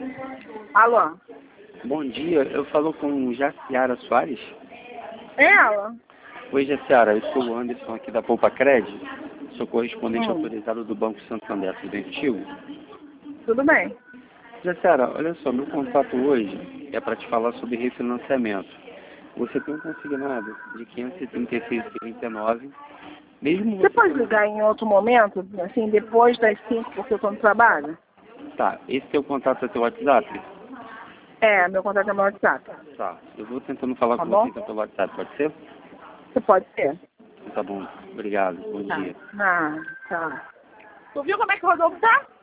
Alô? Bom dia, eu falo com Jaciara Soares. É ela? Oi, Jaciara, eu sou o Anderson aqui da Poupa Cred, sou correspondente autorizado do Banco Santander, tudo bem contigo? Tudo bem. Jaciara, olha só, meu contato hoje é para te falar sobre refinanciamento. Você tem um consignado de 536,39, mesmo Você você pode tendo... ligar em outro momento, assim, depois das 5, porque eu estou no trabalho? Tá, esse teu contato é teu WhatsApp? É, meu contato é meu WhatsApp. Tá, eu vou tentando falar Tá com você bom? então pelo WhatsApp, pode ser? Você pode ser. Tá bom, obrigado, bom Tá. dia. Ah, tá. Tu viu como é que o Rodolfo tá?